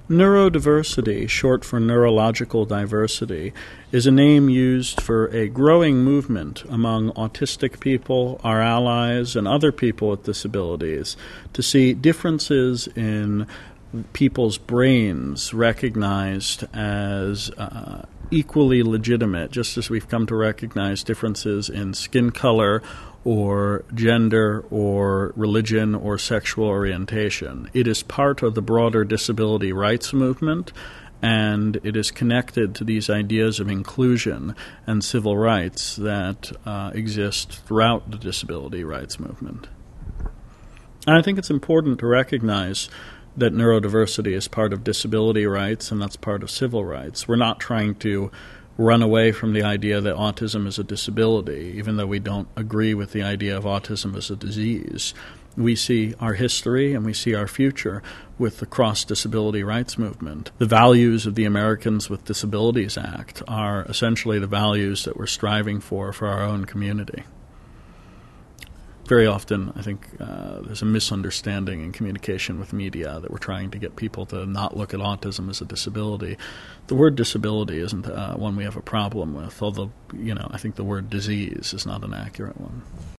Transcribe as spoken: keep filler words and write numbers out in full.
Neurodiversity, short for neurological diversity, is a name used for a growing movement among autistic people, our allies, and other people with disabilities to see differences in people's brains recognized as uh, equally legitimate, just as we've come to recognize differences in skin color or gender or religion or sexual orientation. It is part of the broader disability rights movement, and it is connected to these ideas of inclusion and civil rights that uh, exist throughout the disability rights movement. And I think it's important to recognize that neurodiversity is part of disability rights, and that's part of civil rights. We're not trying to run away from the idea that autism is a disability, even though we don't agree with the idea of autism as a disease. We see our history and we see our future with the cross-disability rights movement. The values of the Americans with Disabilities Act are essentially the values that we're striving for for our own community. Very often, I think uh, there's a misunderstanding in communication with media that we're trying to get people to not look at autism as a disability. The word disability isn't uh, one we have a problem with, although, you know, I think the word disease is not an accurate one.